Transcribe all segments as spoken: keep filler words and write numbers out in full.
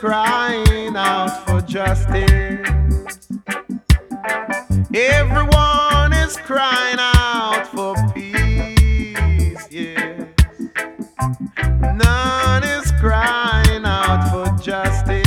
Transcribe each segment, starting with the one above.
crying out for justice. Everyone is crying out for peace, yes. None is crying out for justice.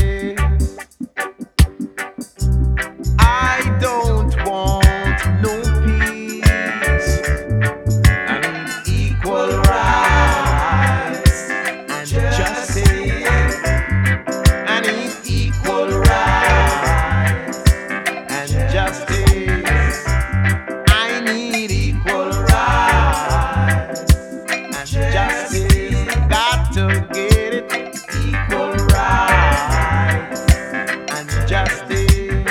I don't want no peace. I need equal rights and justice. I need equal rights and justice. I need equal rights and justice. Got to get it. Equal rights and justice.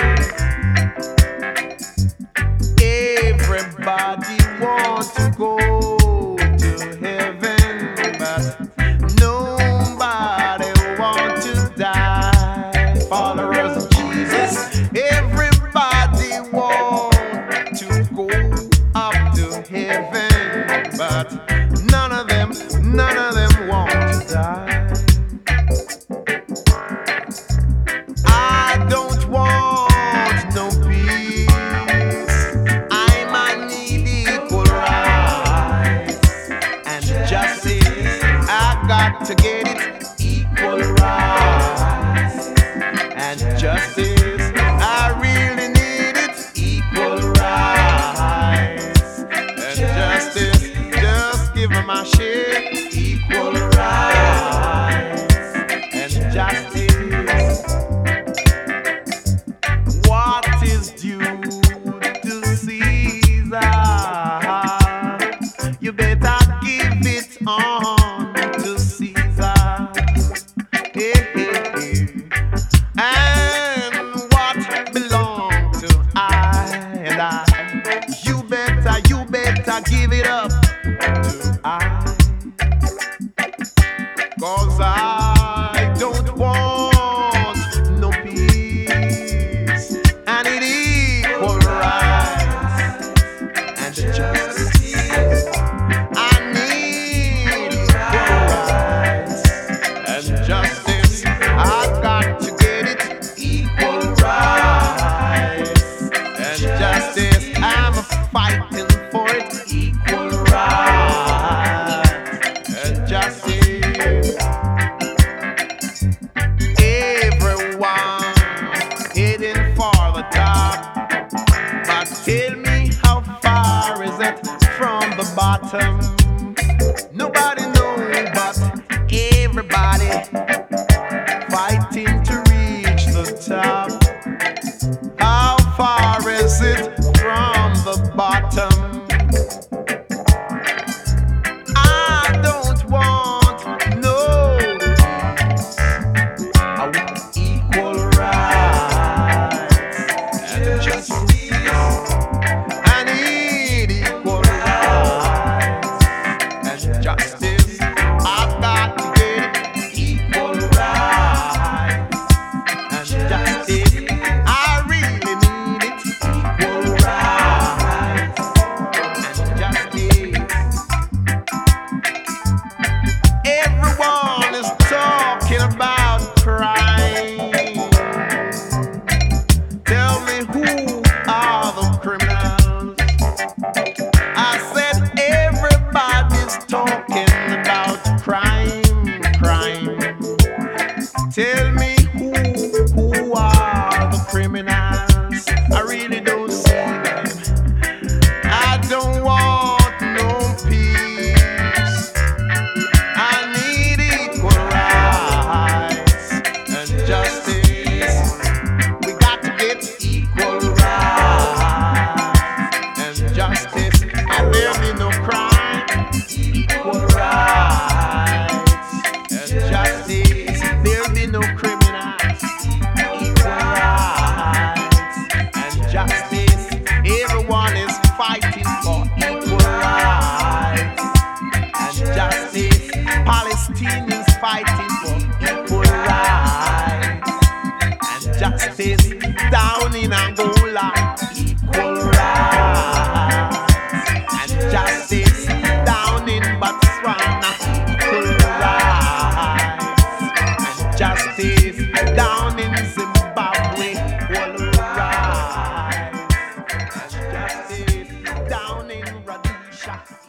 Everybody wants to go to heaven, but nobody wants to die. Followers of Jesus, everybody wants to go up to heaven, but none of them, none of them want to die. I don't want no peace. I might need equal rights and justice. I got to get it. Equal rights and justice. I really need it. Equal rights and justice. Just give them my share. Equal rights and justice. What is due to Caesar? You better give it on to Caesar. Hey, hey, hey. And what belongs to I and I? You better, you better give it up to I. 'Cause I don't want no peace. I need equal rights and justice. I need equal rights and justice. I got to get it. Equal rights and justice. I'm fighting for it. Equal rights and justice. Everyone heading for the top, but tell me how far is it from the bottom? Nobody knows, but everybody fighting to reach the top. How far is it from the bottom? I don't want no peace. I want equal rights and justice. I need equal rights and justice. I've got to get it. Equal rights and justice. I really need it. Equal rights and justice. Everyone is talking about crime. Tell me, who are the criminals? I said everybody's talking about crime, crime. Tell me, who who are the criminals? I really don't see them. I don't want no peace. I need equal rights and justice. We got to get equal rights and justice. And there be no crime. Equal rights and justice. There be no criminals. Equal rights and justice. Everyone is fighting for equal rights and justice. Palestinians fighting for equal rights and justice. Down in Angola, equal rights and justice. Down in Botswana, equal rights and justice. Down shot.